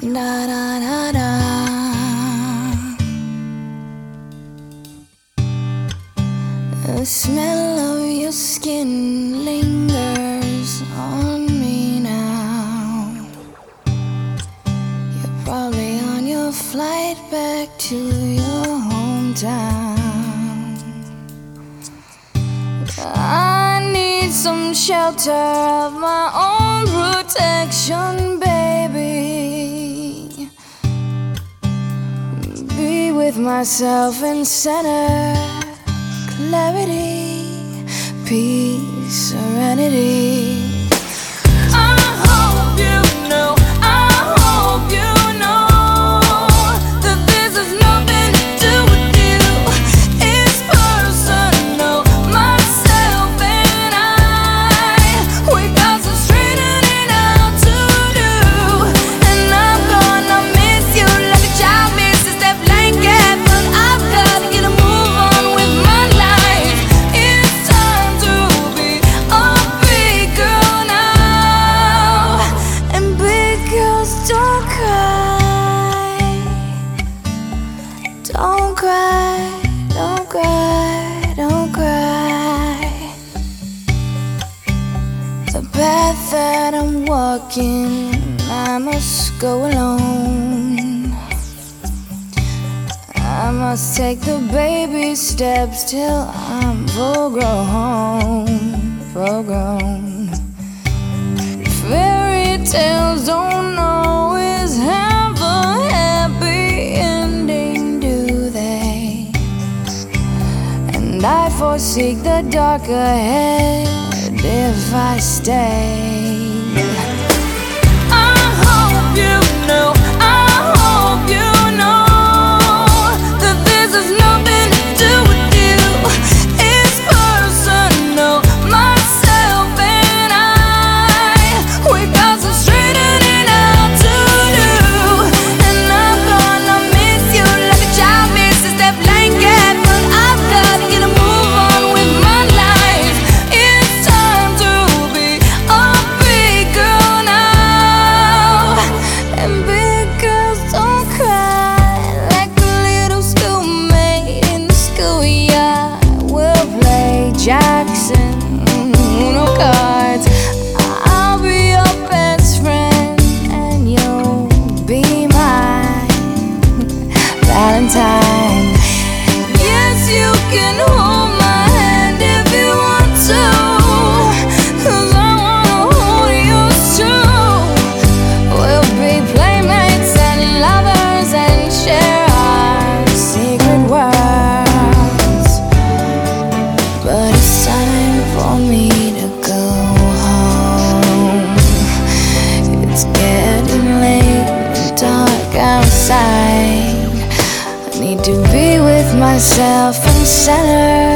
Da da da da. The smell of your skin lingers on me now. You're probably on your flight back to your hometown. I need some shelter of my own protection, baby. Be with myself in center, clarity, peace, serenity. I hope you know, I hope you know that this has nothing to do with you. It's personal, myself and I. We got some straightening out to do, and I'm gonna miss you like a child misses that blanket. But I've gotta get a move on with my life. It's time to be a big girl now. And big girls don't cry. Don't cry, don't cry, don't cry. The path that I'm walking, I must go alone. I must take the baby steps till I'm full grown. Fairy tales don't always have a happy ending, do they? And I foresee the dark ahead if I stay. I hope you know, I hope you know that this has nothing to do with you. It's personal, myself and I. We got some straightening out to do, and I'm gonna miss you like a child misses that blanket. But I've gotta get a move on with my life. It's time to be a big girl now. And big girls don't cry like a little schoolmate in the schoolyard. We'll play Jackson, Uno cards. I'll be your best friend and you'll be my Valentine. Yes, you can hold my hand if you want to, 'cause I wanna hold yours too. We'll be playmates and lovers and share our secret worlds. But it's time for me to go home. It's getting late and dark outside. I need to be with myself in center,